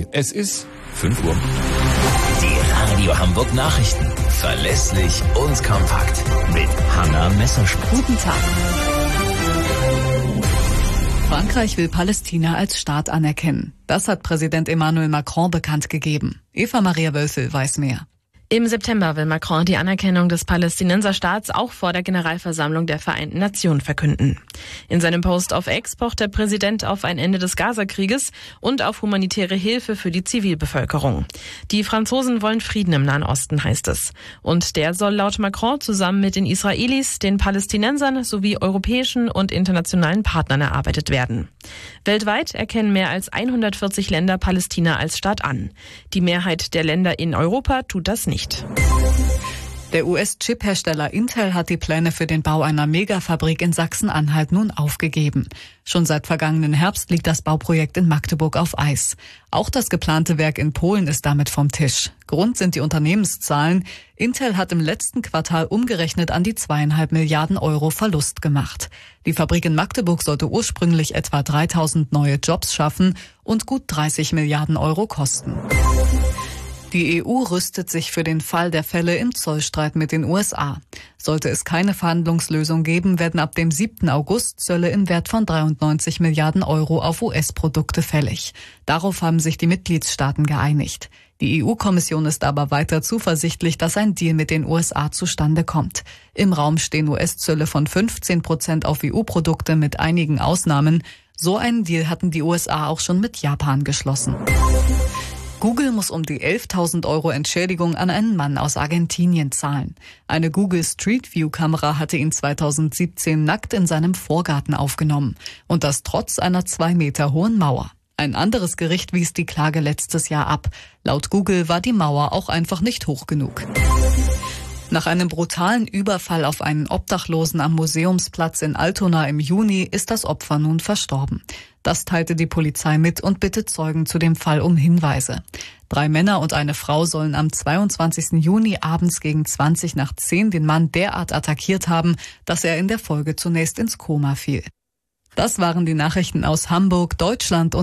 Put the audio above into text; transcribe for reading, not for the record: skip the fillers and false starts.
Es ist 5 Uhr. Die Radio Hamburg Nachrichten. Verlässlich und kompakt. Mit Hanna Messerschmidt. Guten Tag. Frankreich will Palästina als Staat anerkennen. Das hat Präsident Emmanuel Macron bekannt gegeben. Eva-Maria Wölfel weiß mehr. Im September will Macron die Anerkennung des Palästinenserstaats auch vor der Generalversammlung der Vereinten Nationen verkünden. In seinem Post auf X pocht der Präsident auf ein Ende des Gazakrieges und auf humanitäre Hilfe für die Zivilbevölkerung. Die Franzosen wollen Frieden im Nahen Osten, heißt es. Und der soll laut Macron zusammen mit den Israelis, den Palästinensern sowie europäischen und internationalen Partnern erarbeitet werden. Weltweit erkennen mehr als 140 Länder Palästina als Staat an. Die Mehrheit der Länder in Europa tut das nicht. Der US-Chip-Hersteller Intel hat die Pläne für den Bau einer Megafabrik in Sachsen-Anhalt nun aufgegeben. Schon seit vergangenen Herbst liegt das Bauprojekt in Magdeburg auf Eis. Auch das geplante Werk in Polen ist damit vom Tisch. Grund sind die Unternehmenszahlen. Intel hat im letzten Quartal umgerechnet an die 2,5 Milliarden Euro Verlust gemacht. Die Fabrik in Magdeburg sollte ursprünglich etwa 3000 neue Jobs schaffen und gut 30 Milliarden Euro kosten. Die EU rüstet sich für den Fall der Fälle im Zollstreit mit den USA. Sollte es keine Verhandlungslösung geben, werden ab dem 7. August Zölle im Wert von 93 Milliarden Euro auf US-Produkte fällig. Darauf haben sich die Mitgliedstaaten geeinigt. Die EU-Kommission ist aber weiter zuversichtlich, dass ein Deal mit den USA zustande kommt. Im Raum stehen US-Zölle von 15% auf EU-Produkte mit einigen Ausnahmen. So einen Deal hatten die USA auch schon mit Japan geschlossen. Google muss um die 11.000 Euro Entschädigung an einen Mann aus Argentinien zahlen. Eine Google Street View Kamera hatte ihn 2017 nackt in seinem Vorgarten aufgenommen. Und das trotz einer 2 Meter hohen Mauer. Ein anderes Gericht wies die Klage letztes Jahr ab. Laut Google war die Mauer auch einfach nicht hoch genug. Nach einem brutalen Überfall auf einen Obdachlosen am Museumsplatz in Altona im Juni ist das Opfer nun verstorben. Das teilte die Polizei mit und bittet Zeugen zu dem Fall um Hinweise. 3 Männer und eine Frau sollen am 22. Juni abends gegen 20:10 den Mann derart attackiert haben, dass er in der Folge zunächst ins Koma fiel. Das waren die Nachrichten aus Hamburg, Deutschland und